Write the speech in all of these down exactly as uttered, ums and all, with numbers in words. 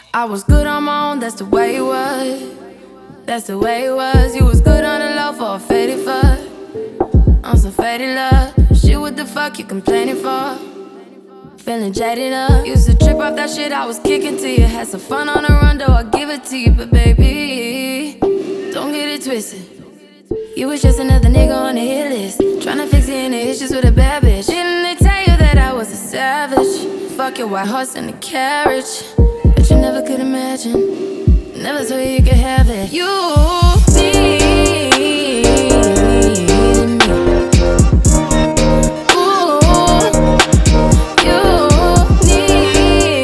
I was good on my own, that's the way it was. That's the way it was. You was good on the low for a faded fuck. On some faded love. Shit, what the fuck you complaining for? Feeling jaded up. Used to trip off that shit I was kicking to you. Had some fun on the run, though I give it to you. But baby, don't get it twisted. You was just another nigga on the hit list, tryna fix any issues with a bad bitch. Didn't they tell you that I was a savage? Fuck your white horse and the carriage. But you never could imagine, never thought you could have it. You need me. Ooh, you need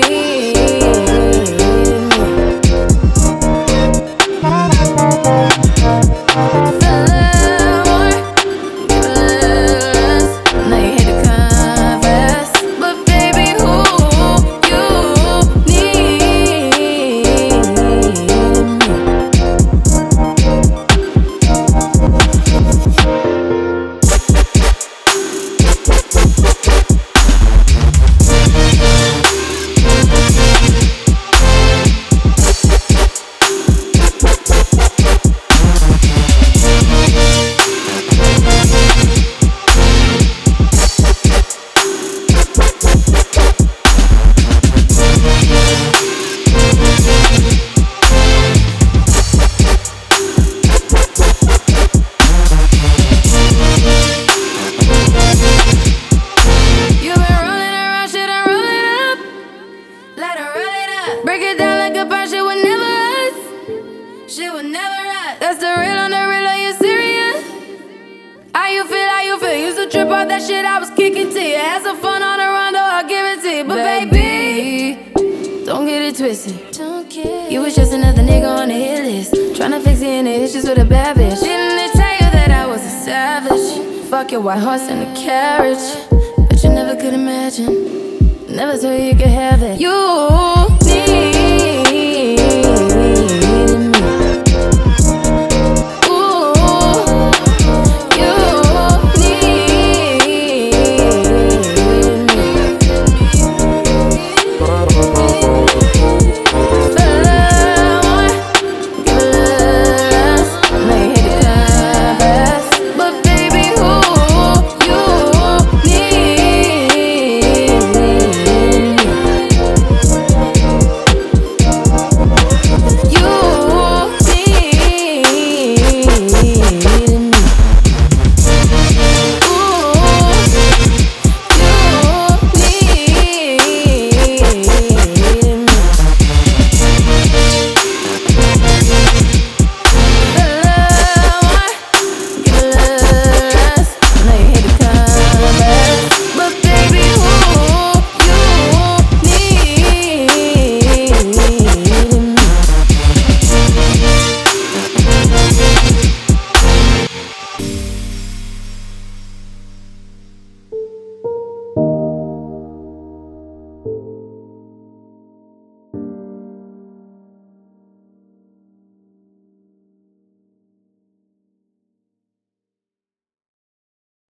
break it down like a pie, shit would never us. Shit would never us. That's the real on the real, are you serious? How you feel, how you feel? Used to trip off that shit I was kicking to you. Had some fun on the run, though I'll give it to you. But baby, don't get it twisted. Don't get You was just another nigga on the hit list, tryna fix any issues with a bad bitch. Didn't they tell you that I was a savage? Fuck your white horse and the carriage. But you never could imagine, never thought you could have it. You